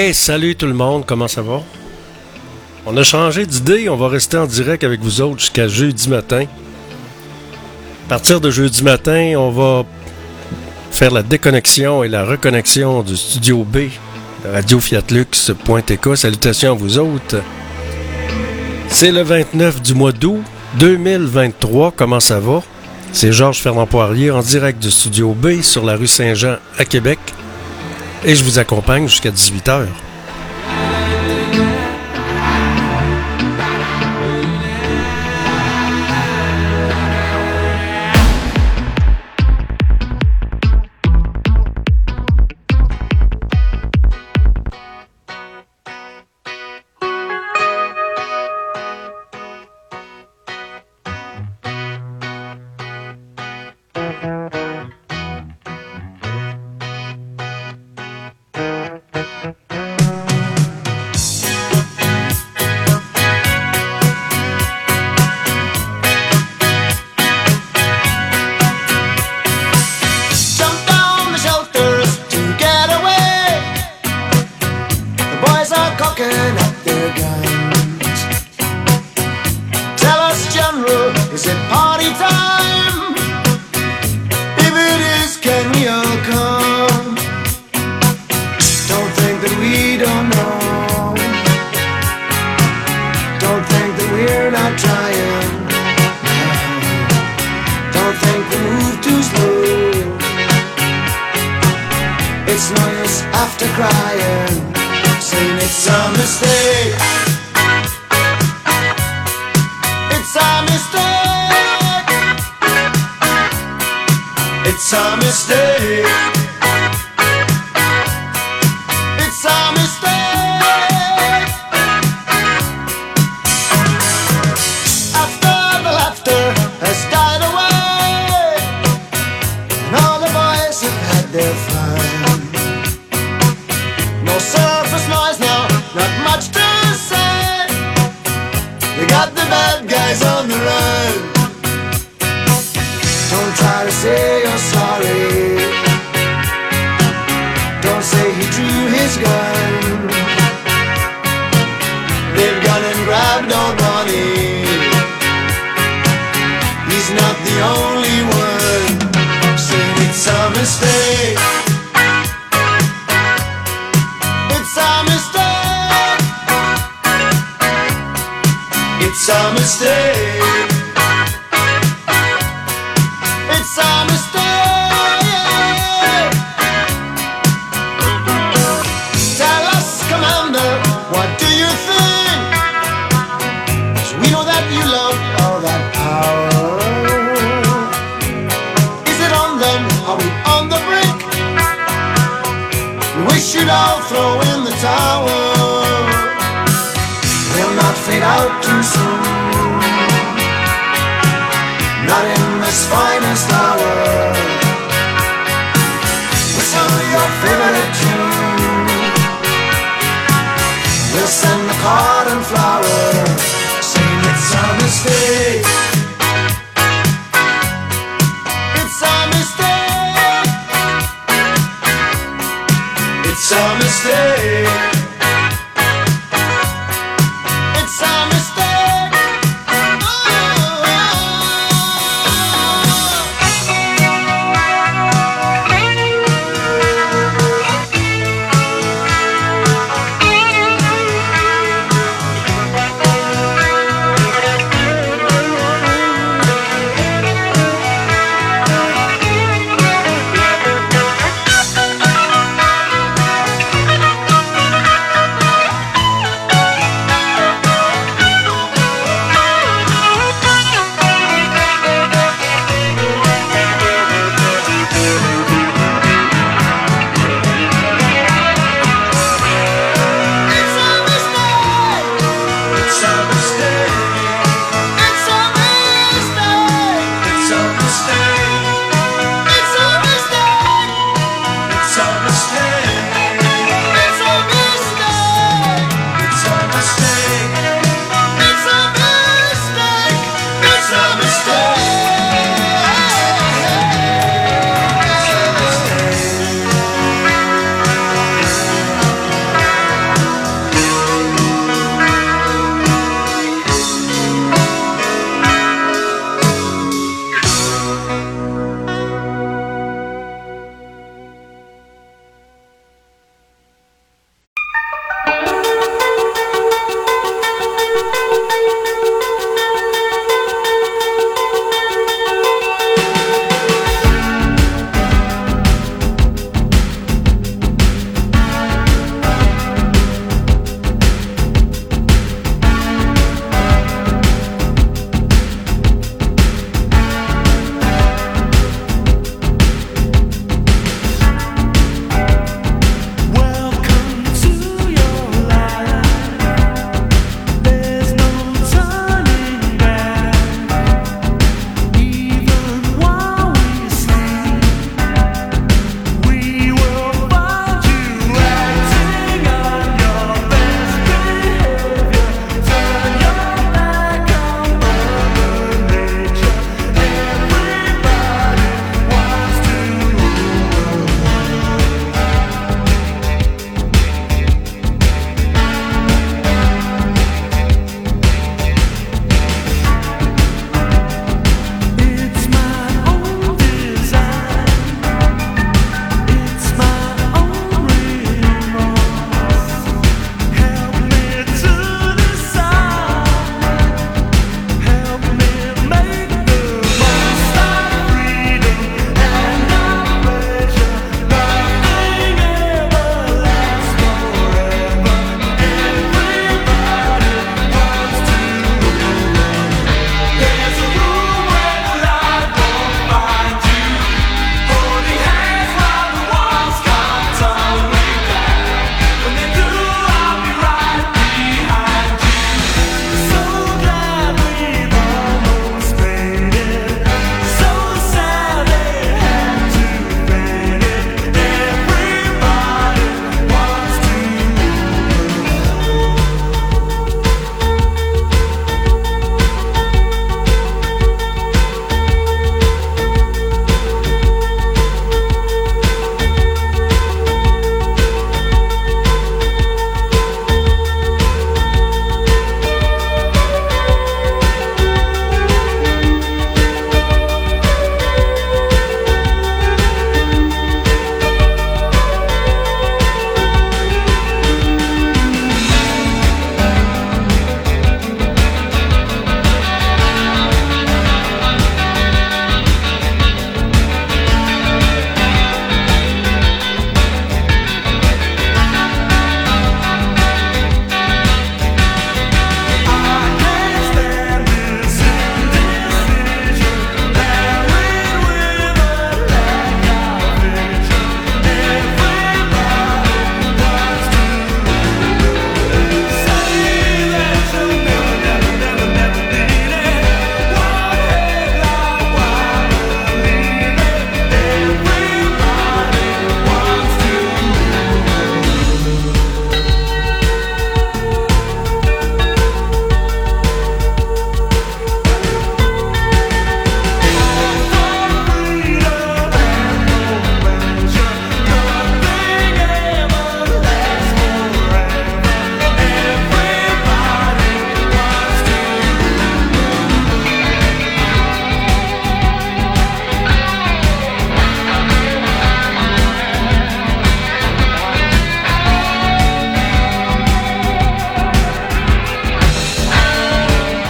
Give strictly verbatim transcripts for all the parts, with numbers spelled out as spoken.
Hey, salut tout le monde, comment ça va? On a changé d'idée, on va rester en direct avec vous autres jusqu'à jeudi matin. À partir de jeudi matin, on va faire la déconnexion et la reconnexion du studio B de radio fiat lux point t k. Salutations à vous autres. C'est le vingt-neuf du mois d'août deux mille vingt-trois, comment ça va? C'est Georges Fernand Poirier en direct du studio B sur la rue Saint-Jean à Québec. Et je vous accompagne jusqu'à dix-huit heures.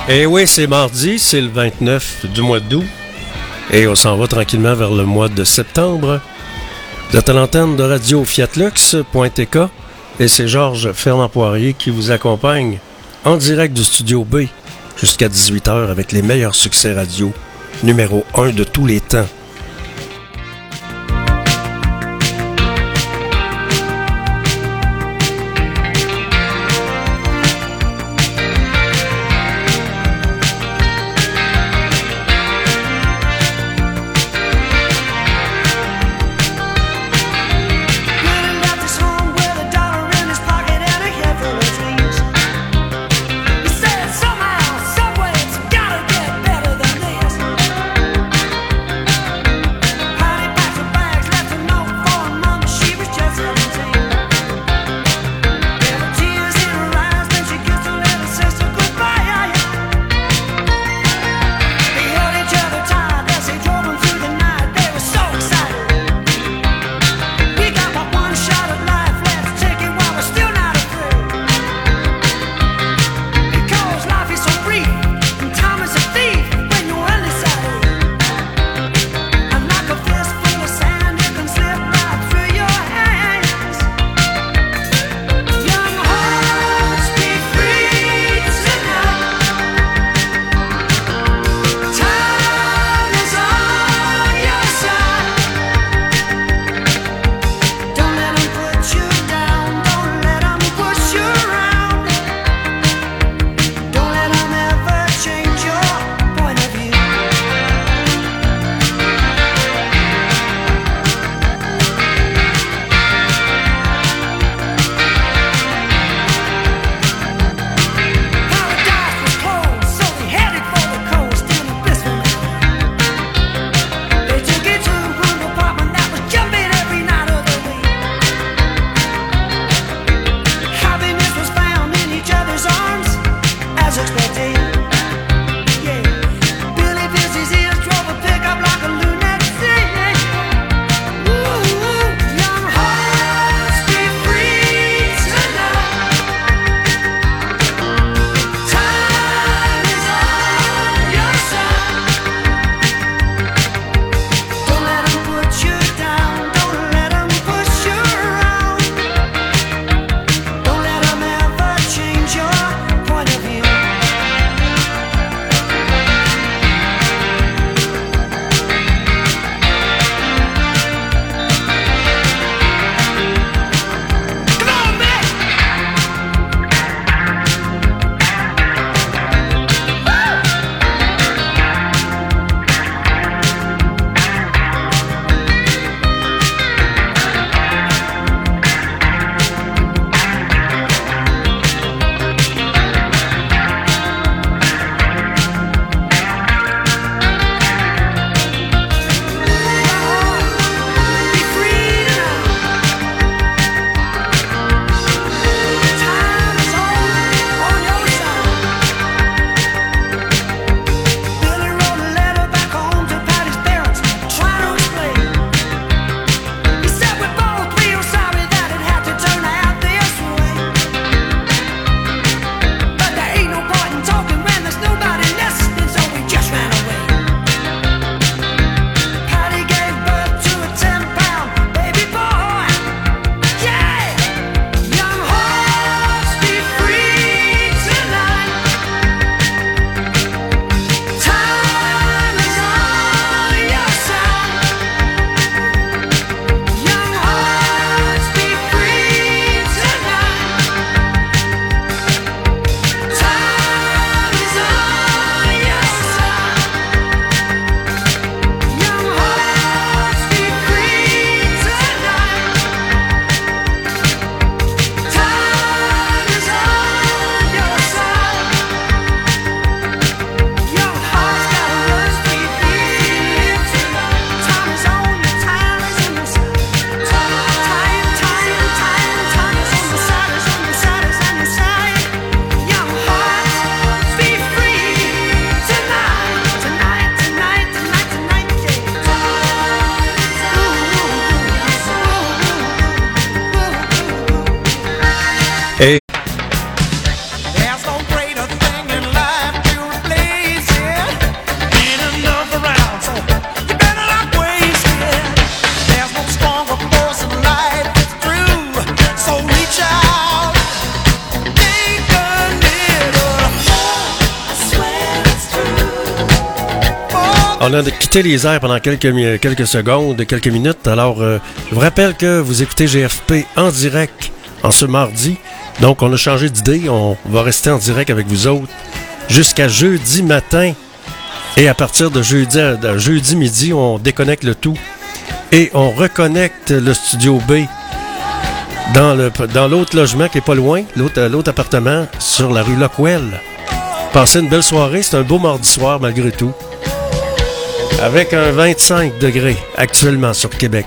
Et oui, c'est mardi, c'est le vingt-neuf du mois d'août. Et on s'en va tranquillement vers le mois de septembre. Vous êtes à l'antenne de radio fiatlux point t k et c'est Georges Fernand Poirier qui vous accompagne en direct du studio B jusqu'à dix-huit heures avec les meilleurs succès radio numéro un de tous les temps. On a quitté les airs pendant quelques, quelques secondes, quelques minutes. Alors, euh, je vous rappelle que vous écoutez G F P en direct en ce mardi. Donc, on a changé d'idée. On va rester en direct avec vous autres jusqu'à jeudi matin. Et à partir de jeudi, de jeudi midi, on déconnecte le tout et on reconnecte le studio B dans, le, dans l'autre logement qui est pas loin, l'autre, l'autre appartement sur la rue Lockwell. Passez une belle soirée. C'est un beau mardi soir malgré tout. Avec un vingt-cinq degrés actuellement sur Québec.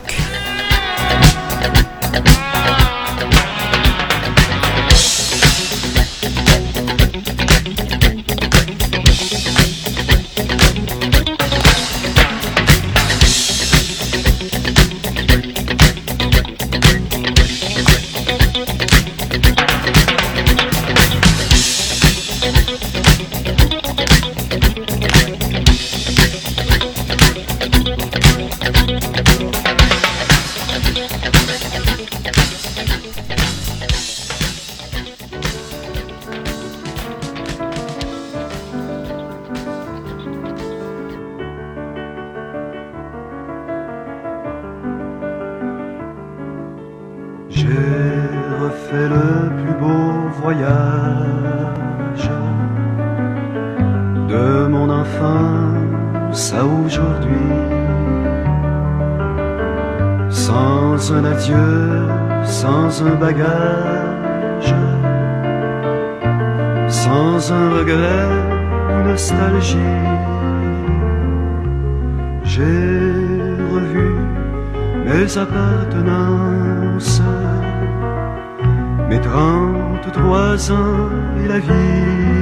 Un bagage, sans un regret ou nostalgie, j'ai revu mes appartenances, mes trente-trois ans et la vie,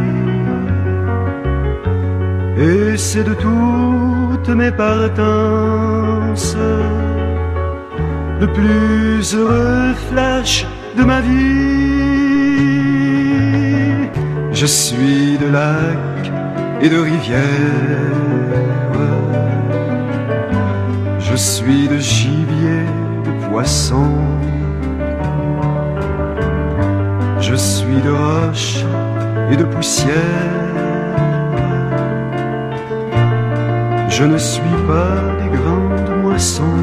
et c'est de toutes mes partances le plus heureux flash de ma vie. Je suis de lacs et de rivières, je suis de gibier, de poissons, je suis de roches et de poussière. Je ne suis pas des grandes moissons.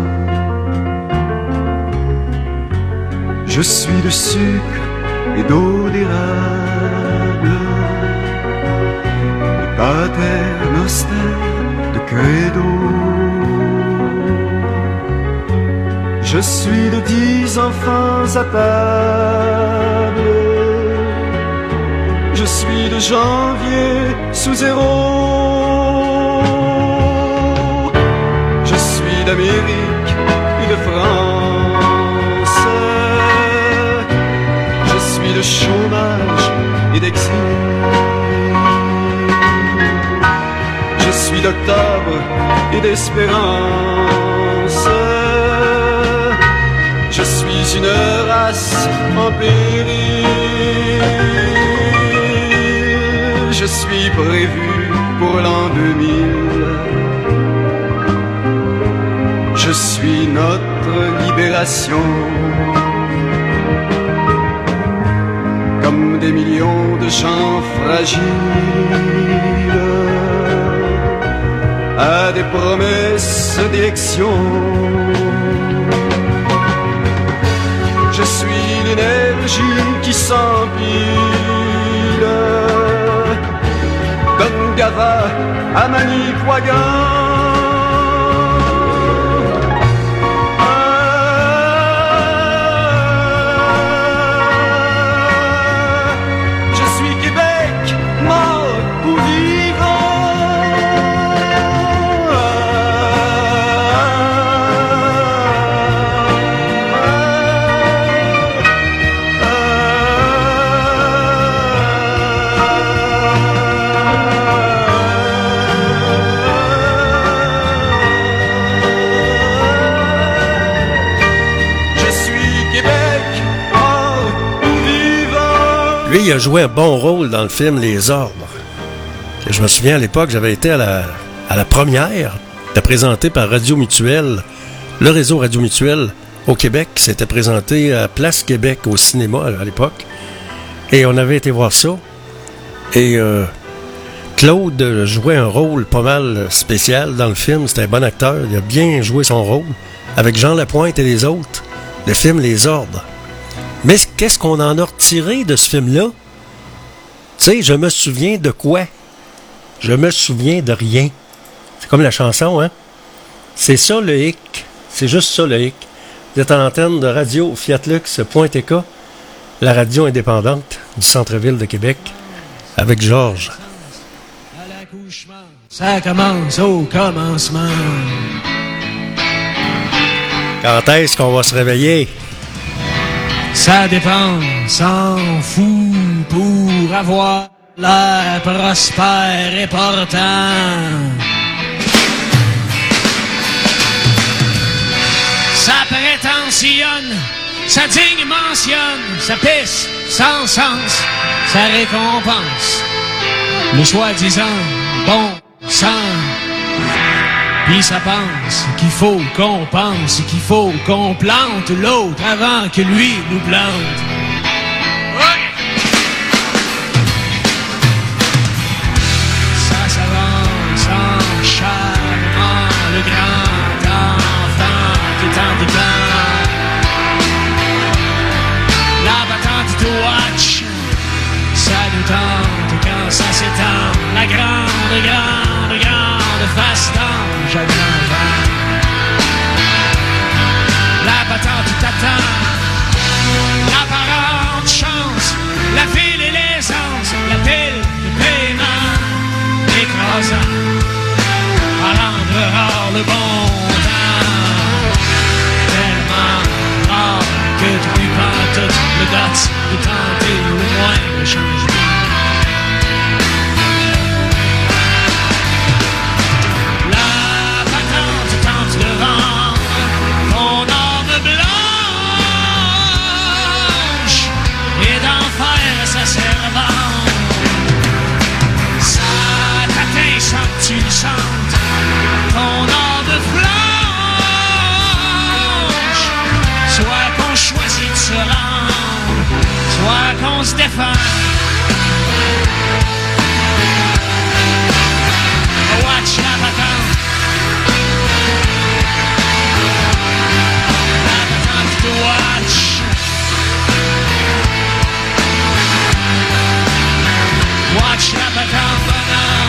Je suis de sucre et d'eau d'érable, de pater noster, de credo. Je suis de dix enfants à table, je suis de janvier sous zéro. Je suis d'Amérique et de France, de chômage et d'exil. Je suis d'octobre et d'espérance, je suis une race en péril. Je suis prévu pour l'an deux mille, je suis notre libération. Comme des millions de gens fragiles à des promesses d'élection, je suis l'énergie qui s'empile, d'Ungava à Manicouagan. Lui, il a joué un bon rôle dans le film Les Ordres. Je me souviens, à l'époque, j'avais été à la, à la première. C'était présenté par Radio Mutuelle, le réseau Radio Mutuelle au Québec. C'était présenté à Place Québec au cinéma à l'époque. Et on avait été voir ça. Et euh, Claude jouait un rôle pas mal spécial dans le film. C'était un bon acteur. Il a bien joué son rôle. Avec Jean Lapointe et les autres, le film Les Ordres. Mais qu'est-ce qu'on en a retiré de ce film-là? Tu sais, je me souviens de quoi? Je me souviens de rien. C'est comme la chanson, hein? C'est ça le hic. C'est juste ça le hic. Vous êtes en antenne de radio fiatlux.tk, la radio indépendante du centre-ville de Québec, avec Georges. À l'accouchement, ça commence au commencement. Quand est-ce qu'on va se réveiller? Ça dépend, s'en fout pour avoir l'air prospère et portant. Ça prétentionne, ça digne mentionne, ça pisse sans sens, ça récompense le soi-disant bon sens. Puis ça pense qu'il faut qu'on pense, qu'il faut qu'on plante l'autre avant que lui nous plante. Ouais. Ça s'avance en charmant le grand enfant qui est en déclin. La battante de watch, ça nous tente quand ça s'étend. La grande, grande, grande face d'ange à l'envers. La battante t'attend. L'apparente chance, la file et l'essence, la pile de paiement écrasant à rendre rare le bon temps. Tellement rare que tu prends tout le guts de tenter au moins le changement. Tu le chantes, ton âme flanche. Soit qu'on choisit de se rendre, soit qu'on se défend. Watch la patente, la patente de watch. Watch la patente, bonhomme.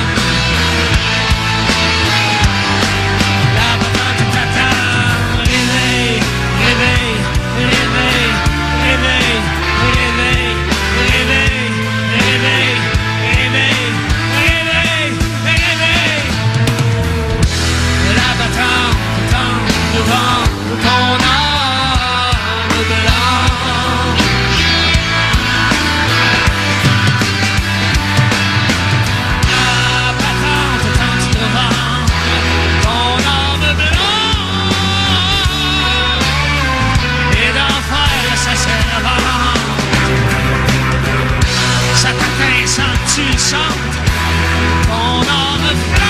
Tu le chantes, ton âme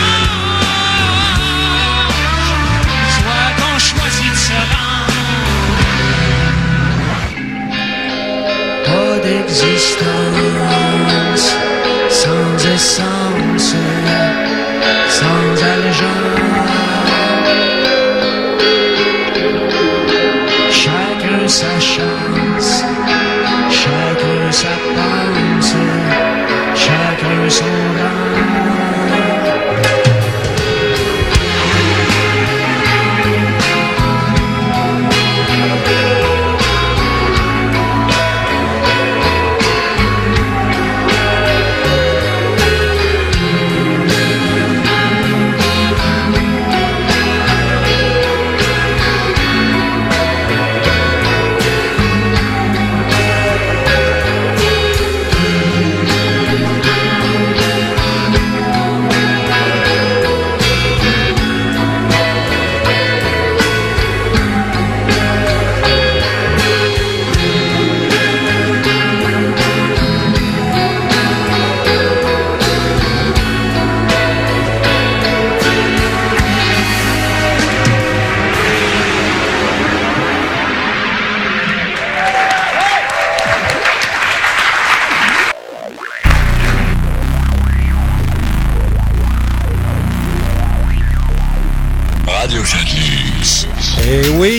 flanche. Soit qu'on choisit de se rendre. Pas d'existence sans essence, sans allégeance. Chacun sa chance, chacun sa pense. Chacun son rang.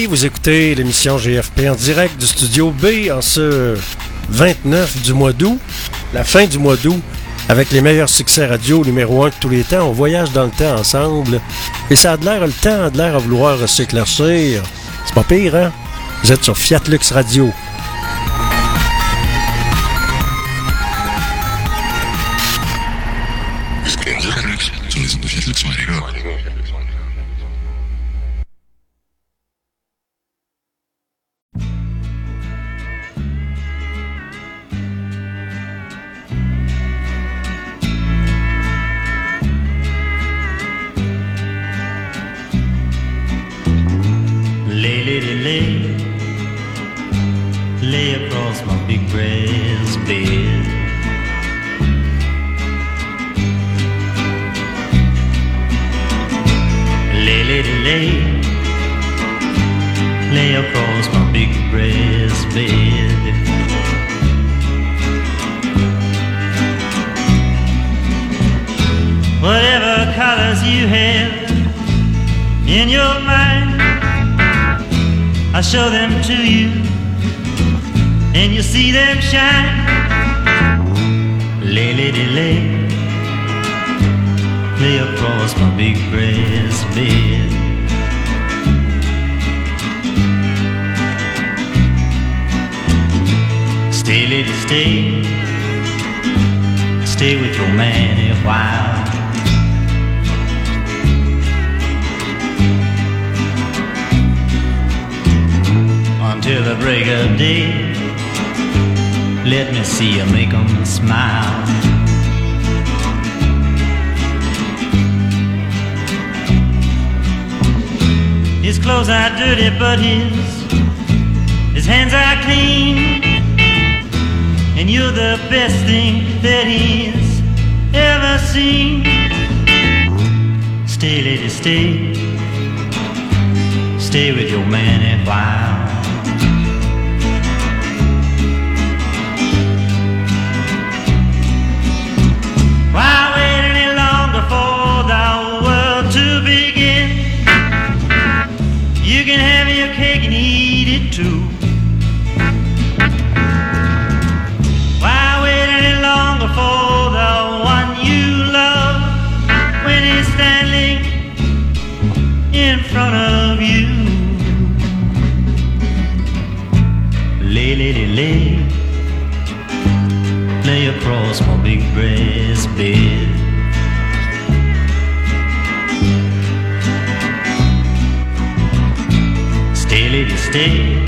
Oui, vous écoutez l'émission G F P en direct du studio B en ce vingt-neuf du mois d'août, la fin du mois d'août, avec les meilleurs succès radio numéro un de tous les temps. On voyage dans le temps ensemble et ça a de l'air, le temps a de l'air à vouloir s'éclaircir. C'est pas pire, hein? Vous êtes sur Fiat Lux Radio. Lay, lady, lay, lay across my big brass bed. Lay, lady, lay, lay across my big brass bed. Whatever colors you have in your mind, I'll show them to you, and you'll see them shine. Lay, lady, lay, lay across my big brass bed. Stay, lady, stay, stay with your man a while. Until the break of day, let me see you make 'em smile. His clothes are dirty, but his his hands are clean, and you're the best thing that he's ever seen. Stay, lady, stay, stay with your man a while. Why wait any longer for the world to begin? You can have your cake and eat it too. Why wait any longer for the one you love when he's standing in front of you? Lay, lady, lay, lay across my big brass bed. Stay, lady, stay,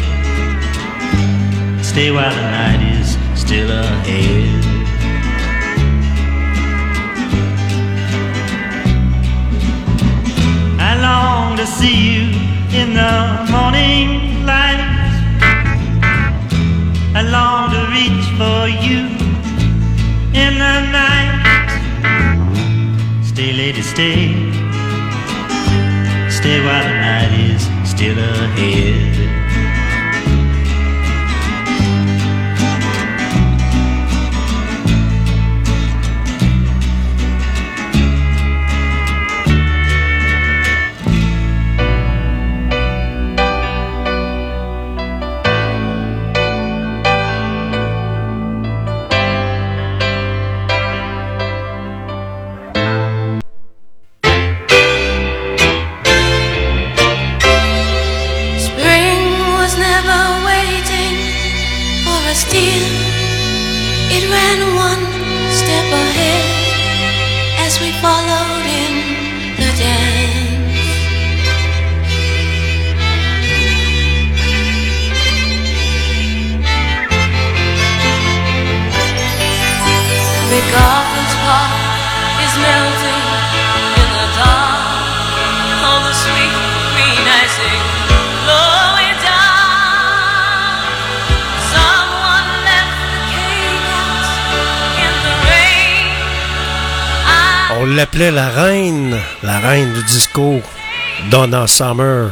stay while the night is still ahead. I long to see you in the morning light. I long to reach for you in the night. Stay, lady, stay, stay while the night is still ahead. On l'appelait la reine, la reine du disco, Donna Summer.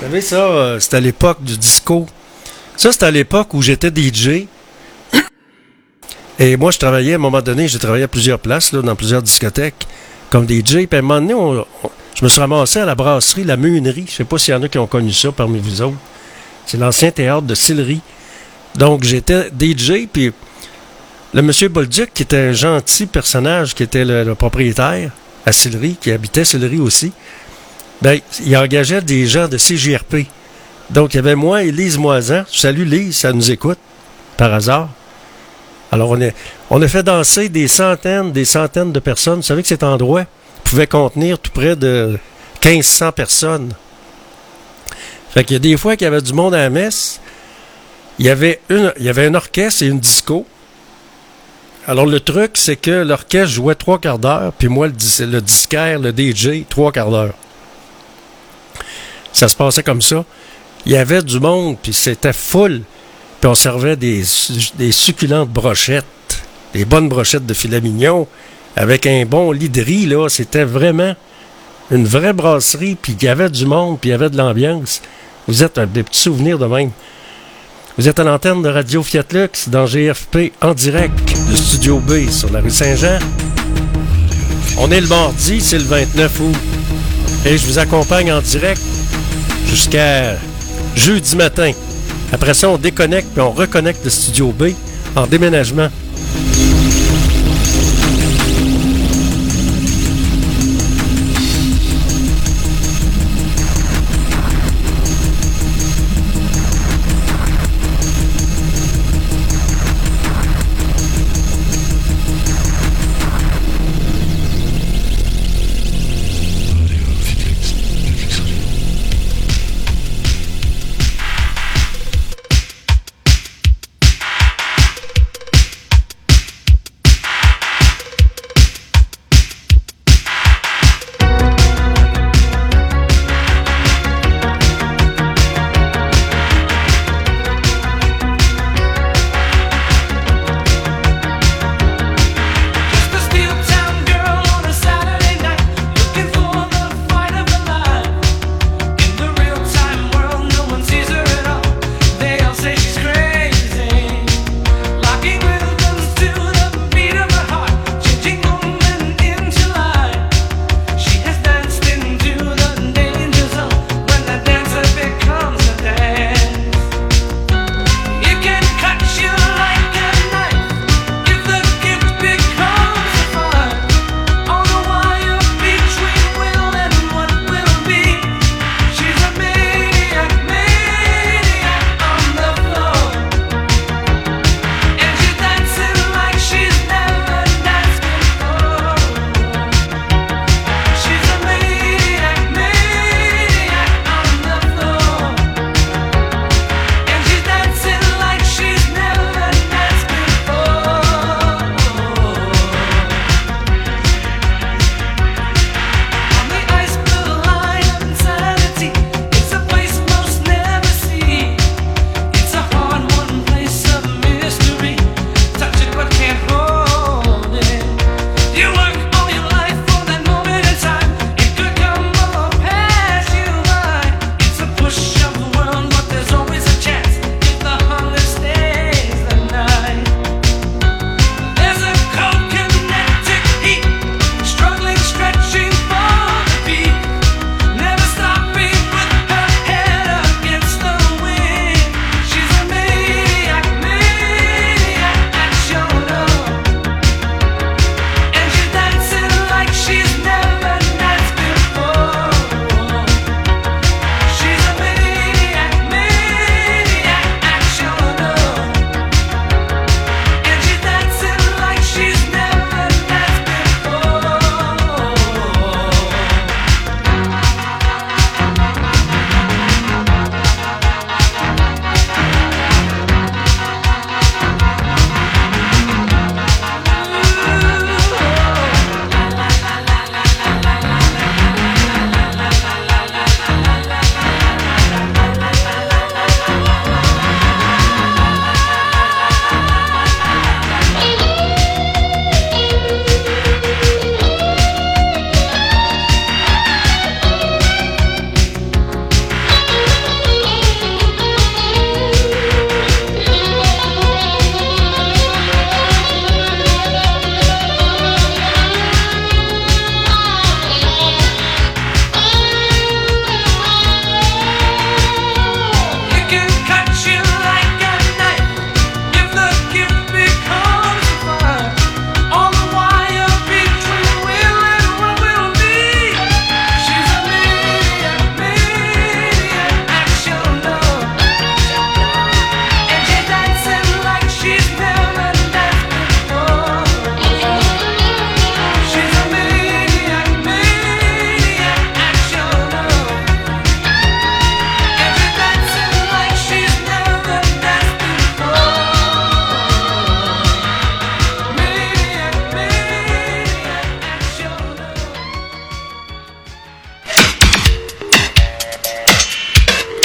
Vous savez, ça, euh, c'était à l'époque du disco. Ça, c'était à l'époque où j'étais D J. Et moi, je travaillais, à un moment donné, j'ai travaillé à plusieurs places, là, dans plusieurs discothèques, comme D J. Puis à un moment donné, on, on, je me suis ramassé à la brasserie La Meunerie. Je sais pas s'il y en a qui ont connu ça parmi vous autres. C'est l'ancien théâtre de Sillery. Donc, j'étais D J, puis le monsieur Bolduc, qui était un gentil personnage, qui était le, le propriétaire à Sillery, qui habitait Sillery aussi, ben, il engageait des gens de C J R P. Donc, il y avait moi et Lise Moisan. Salut Lise, ça nous écoute, par hasard. Alors, on, est, on a fait danser des centaines, des centaines de personnes. Vous savez que cet endroit pouvait contenir tout près de quinze cents personnes. Fait qu'il y a des fois qu'il y avait du monde à la messe. Il y avait, une, il y avait un orchestre et une disco. Alors, le truc, c'est que l'orchestre jouait trois quarts d'heure, puis moi, le, le disquaire, le D J, trois quarts d'heure. Ça se passait comme ça. Il y avait du monde, puis c'était full. Puis on servait des, des succulentes brochettes, des bonnes brochettes de filet mignon, avec un bon lit de riz, là. C'était vraiment une vraie brasserie, puis il y avait du monde, puis il y avait de l'ambiance. Vous êtes un des petits souvenirs de même. Vous êtes à l'antenne de Radio Fiat Lux, dans G F P, en direct de Studio B, sur la rue Saint-Jean. On est le mardi, c'est le vingt-neuf août. Et je vous accompagne en direct jusqu'à jeudi matin. Après ça, on déconnecte puis on reconnecte le Studio B en déménagement.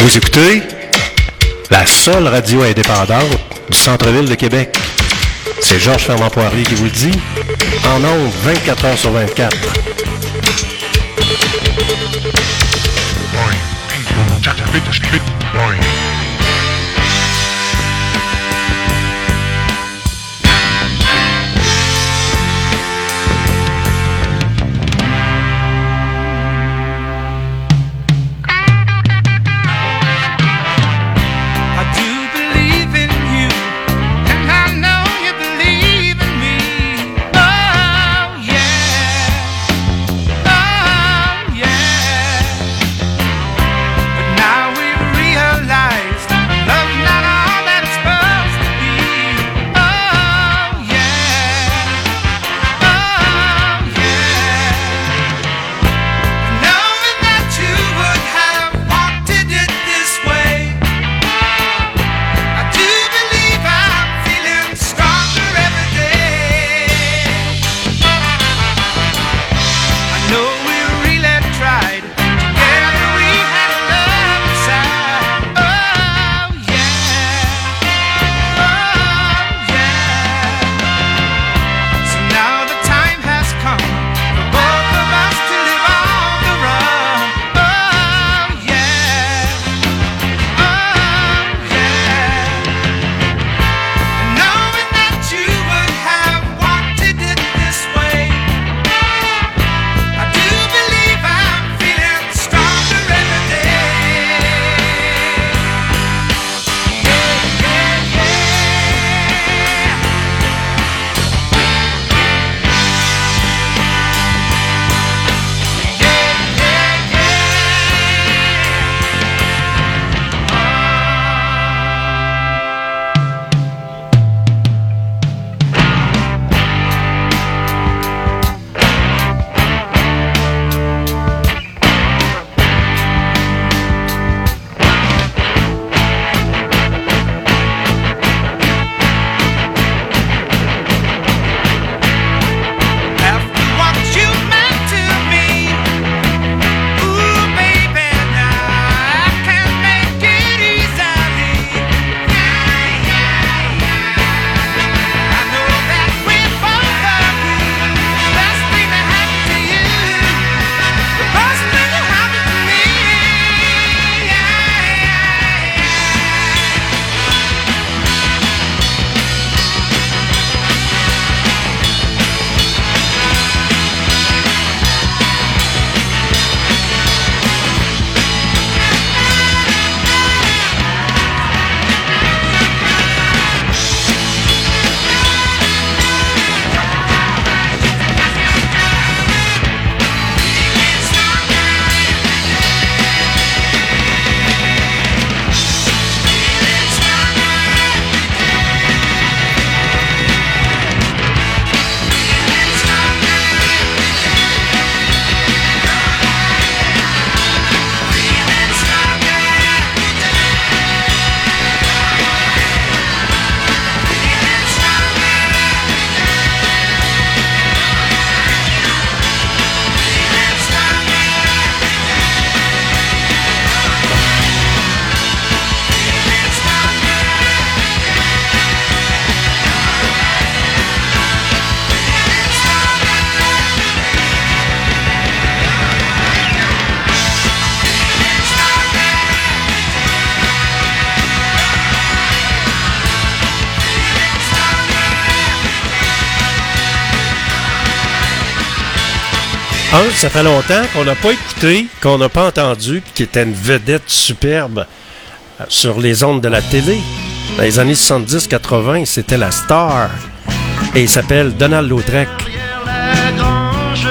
Vous écoutez la seule radio indépendante du centre-ville de Québec. C'est Georges Fermant-Poirier qui vous le dit, en ondes vingt-quatre heures sur vingt-quatre. Un, ça fait longtemps qu'on n'a pas écouté, qu'on n'a pas entendu, puis qui était une vedette superbe sur les ondes de la télé. Dans les années soixante-dix quatre-vingt, c'était la star. Et il s'appelle Donald Lautrec. La grange,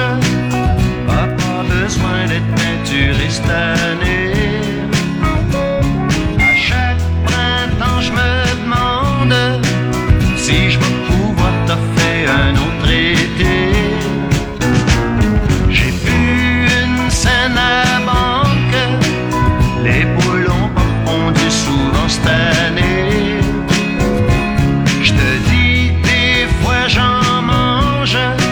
pas besoin d'être peinturé cette année. À chaque printemps, je me demande si je vais pouvoir t'offrir un autre été. J'ai bu une scène à la banque, les boules ont pas fondu souvent cette année. Je te dis, des fois j'en mange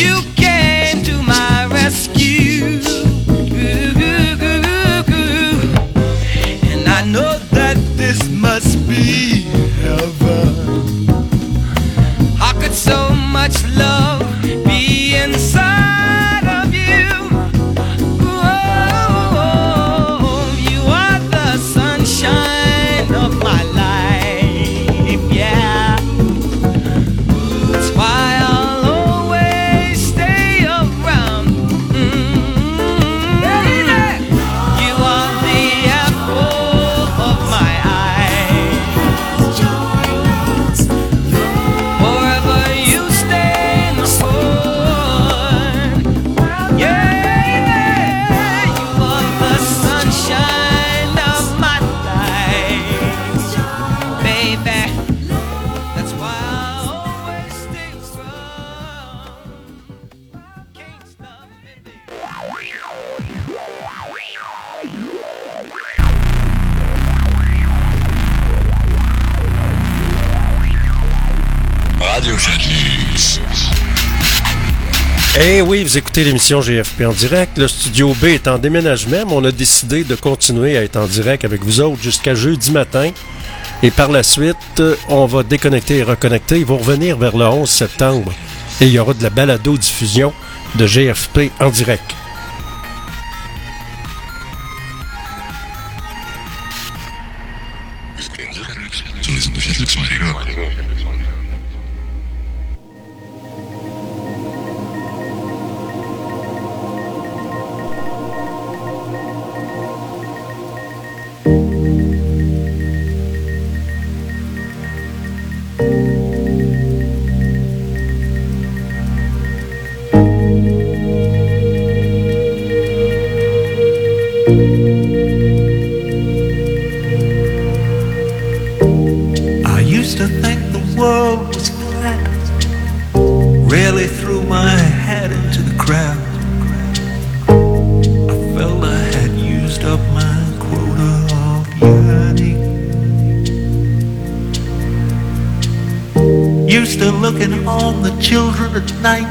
you came to my rescue. And I know that this must be heaven. How could so much love be inside of you? Oh, you are the sunshine of my life, yeah. That's why I'll always stay around. Mm-hmm. You are the apple of my eye. Forever you stay in the sun. Yeah, you are the sunshine of my life, baby. That's why I'll always stay strong. Can't stop me, baby. Radio Chat. Eh oui, vous écoutez l'émission G F P en direct. Le studio B est en déménagement, mais on a décidé de continuer à être en direct avec vous autres jusqu'à jeudi matin. Et par la suite, on va déconnecter et reconnecter. Ils vont revenir vers le onze septembre. Et il y aura de la balado-diffusion de G F P en direct. I used to think the world was flat. Rarely threw my hat into the crowd. I felt I had used up my quota of yearning. Used to looking on the children at night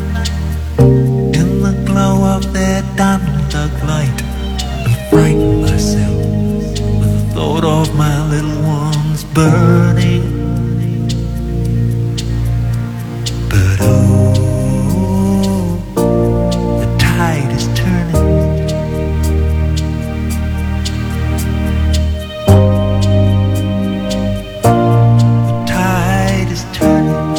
in the glow of their Donald Duck light, and frighten myself with the thought of my little ones burning. But oh, the tide is turning. The tide is turning.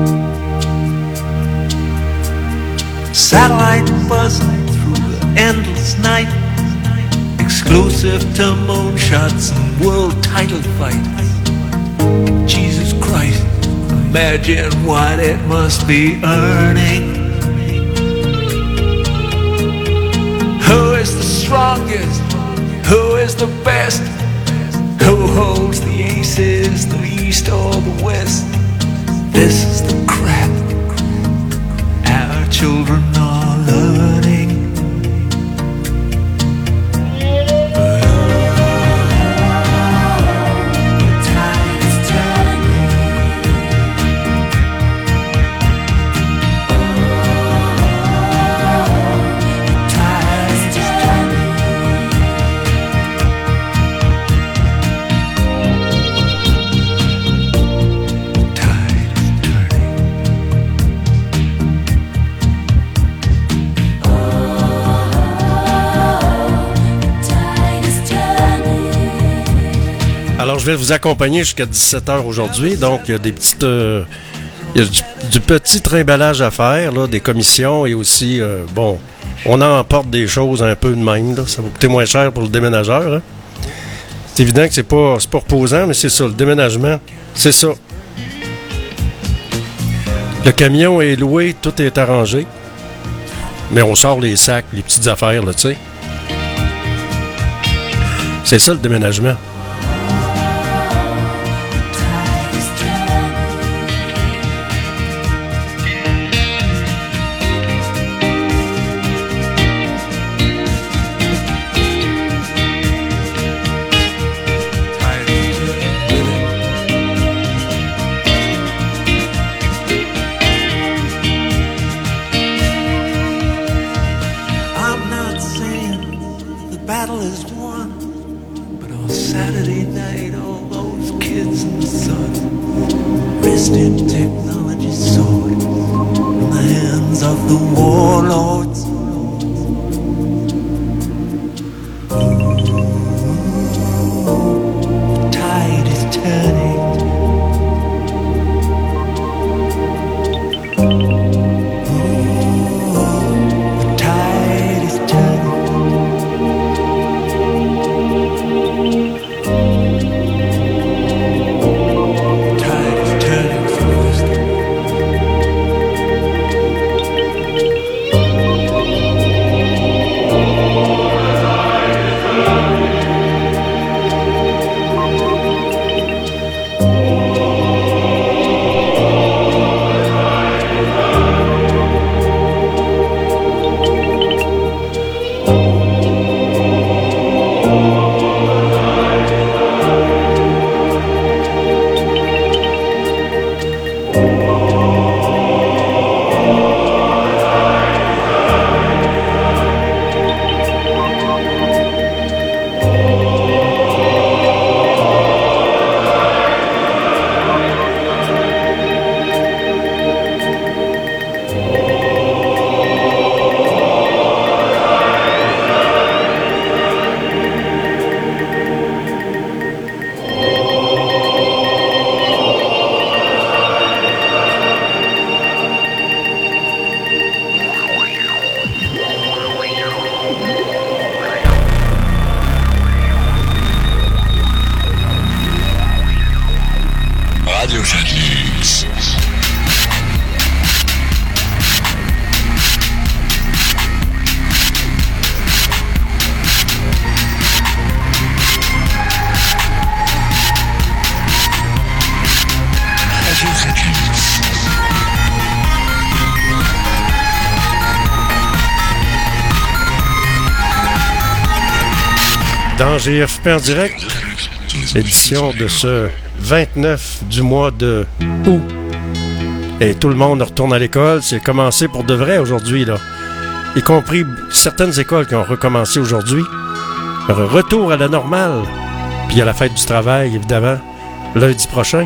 Satellite buzzing through the endless night, exclusive to moonshots and world title fights. Jesus Christ, imagine what it must be earning. Who is the strongest? Who is the best? Who holds the aces, the east or the west? This is the crap our children are learning. But the tide is turning. The tide is turning. The tide is turning. Alors, je vais vous accompagner jusqu'à dix-sept heures aujourd'hui. Donc, il y a des petites... euh, il y a du, du petit trimballage à faire, là, des commissions et aussi, euh, bon, on emporte des choses un peu de même. Là. Ça va coûter moins cher pour le déménageur. Hein. C'est évident que c'est pas, c'est pas reposant, mais c'est ça, le déménagement, c'est ça. Le camion est loué, tout est arrangé. Mais on sort les sacs, les petites affaires, là, tu sais. C'est ça, le déménagement. hands of the warlords. The tide is turning. The tide is turning. Tide is turning fast. Radio Genix. Radio Genix. Dans G F P en direct, édition de ce vingt-neuf du mois de août. Et tout le monde retourne à l'école. C'est commencé pour de vrai aujourd'hui, là. Y compris certaines écoles qui ont recommencé aujourd'hui. Un retour à la normale. Puis il y a la fête du travail, évidemment, lundi prochain.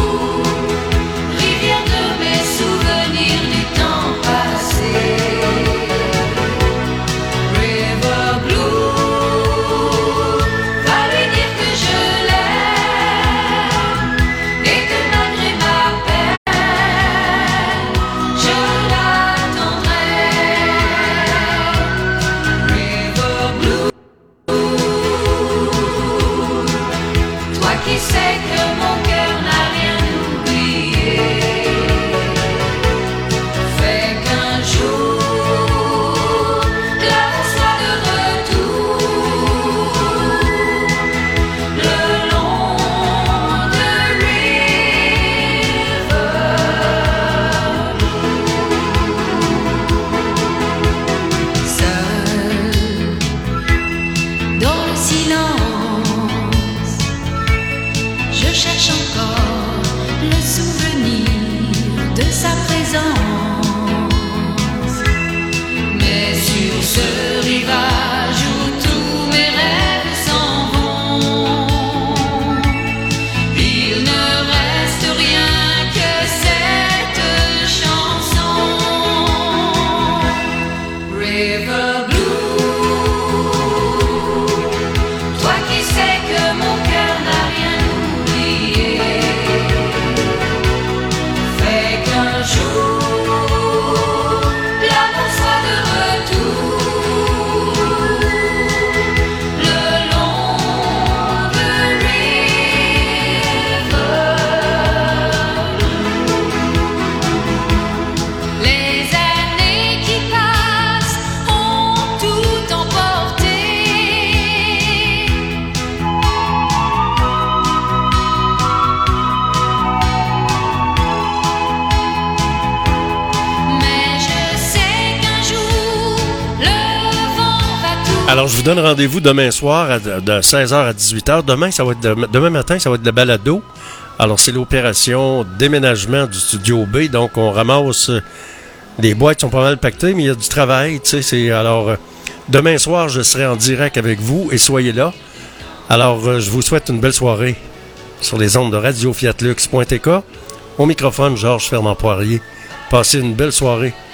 Rivière de mes souvenirs du temps passé. Alors, je vous donne rendez-vous demain soir à, de seize heures à dix-huit heures. Demain, ça va être de, demain matin, ça va être de balado. Alors, c'est l'opération déménagement du Studio B. Donc, on ramasse... Les boîtes sont pas mal pactées, mais il y a du travail. Tu sais, c'est, alors, euh, demain soir, je serai en direct avec vous et soyez là. Alors, euh, je vous souhaite une belle soirée sur les ondes de radio fiat lux point t k. Au microphone, Georges Fernand Poirier. Passez une belle soirée.